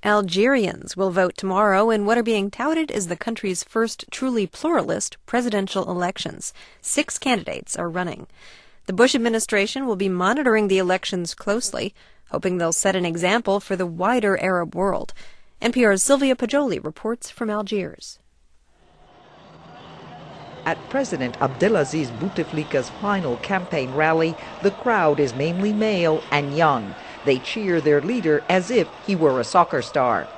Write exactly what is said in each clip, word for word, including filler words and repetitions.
Algerians will vote tomorrow in what are being touted as the country's first truly pluralist presidential elections. Six candidates are running. The Bush administration will be monitoring the elections closely, hoping they'll set an example for the wider Arab world. N P R's Sylvia Poggioli reports from Algiers. At President Abdelaziz Bouteflika's final campaign rally, the crowd is mainly male and young. They cheer their leader as if he were a soccer star.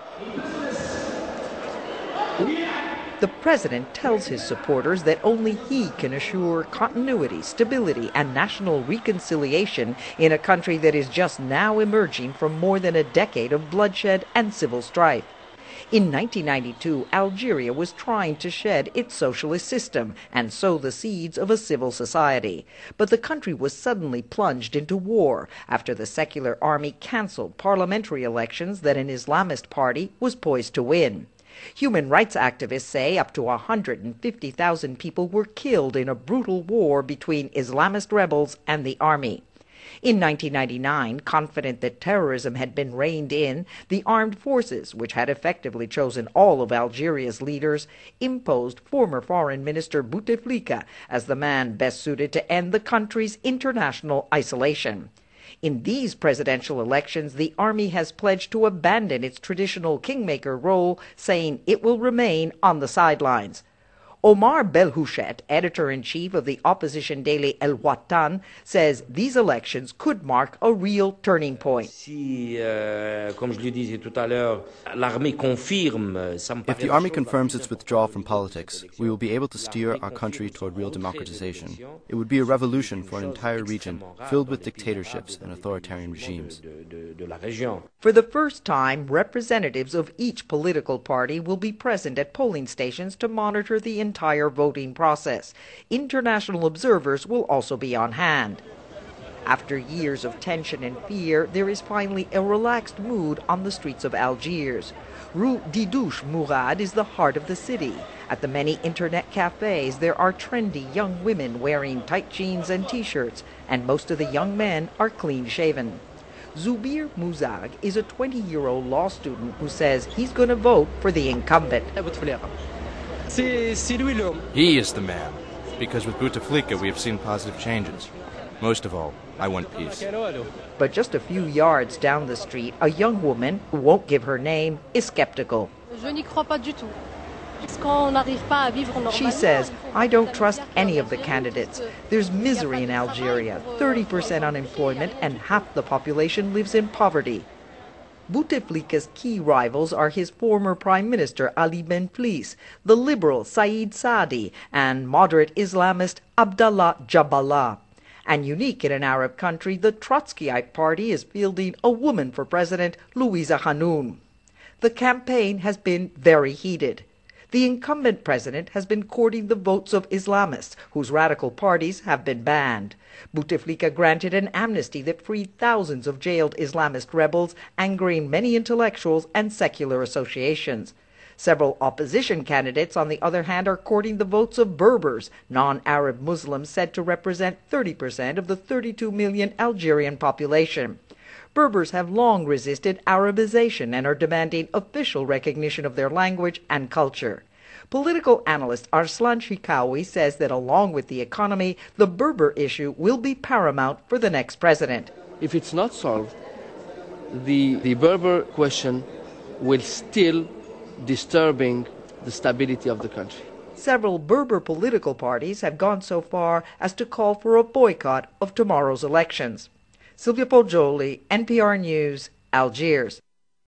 The president tells his supporters that only he can assure continuity, stability, and national reconciliation in a country that is just now emerging from more than a decade of bloodshed and civil strife. In nineteen ninety-two, Algeria was trying to shed its socialist system and sow the seeds of a civil society. But the country was suddenly plunged into war after the secular army canceled parliamentary elections that an Islamist party was poised to win. Human rights activists say up to one hundred fifty thousand people were killed in a brutal war between Islamist rebels and the army. In nineteen ninety-nine, confident that terrorism had been reined in, the armed forces, which had effectively chosen all of Algeria's leaders, imposed former Foreign Minister Bouteflika as the man best suited to end the country's international isolation. In these presidential elections, the army has pledged to abandon its traditional kingmaker role, saying it will remain on the sidelines. Omar Belhouchet, editor-in-chief of the opposition daily El Watan, says these elections could mark a real turning point. Si, uh, comme je le disais tout à l'heure, l'armée confirme, if the army confirms its withdrawal from politics, we will be able to steer our country toward real democratization. It would be a revolution for an entire region filled with dictatorships and authoritarian regimes. For the first time, representatives of each political party will be present at polling stations to monitor the entire voting process. International observers will also be on hand. After years of tension and fear, there is finally a relaxed mood on the streets of Algiers. Rue Didouche Mourad is the heart of the city. At the many internet cafes, there are trendy young women wearing tight jeans and t-shirts, and most of the young men are clean-shaven. Zubir Mouzag is a twenty-year-old law student who says he's going to vote for the incumbent. He is the man, because with Bouteflika we have seen positive changes. Most of all, I want peace. But just a few yards down the street, a young woman, who won't give her name, is skeptical. She says, I don't trust any of the candidates. There's misery in Algeria, thirty percent unemployment, and half the population lives in poverty. Bouteflika's key rivals are his former Prime Minister Ali Benflis, the liberal Said Saadi, and moderate Islamist Abdallah Jaballah. And unique in an Arab country, the Trotskyite party is fielding a woman for president, Louisa Hanoun. The campaign has been very heated. The incumbent president has been courting the votes of Islamists, whose radical parties have been banned. Bouteflika granted an amnesty that freed thousands of jailed Islamist rebels, angering many intellectuals and secular associations. Several opposition candidates, on the other hand, are courting the votes of Berbers, non-Arab Muslims said to represent thirty percent of the thirty-two million Algerian population. Berbers have long resisted Arabization and are demanding official recognition of their language and culture. Political analyst Arslan Shikawi says that along with the economy, the Berber issue will be paramount for the next president. If it's not solved, the, the Berber question will still disturbing the stability of the country. Several Berber political parties have gone so far as to call for a boycott of tomorrow's elections. Sylvia Poggioli, N P R News, Algiers.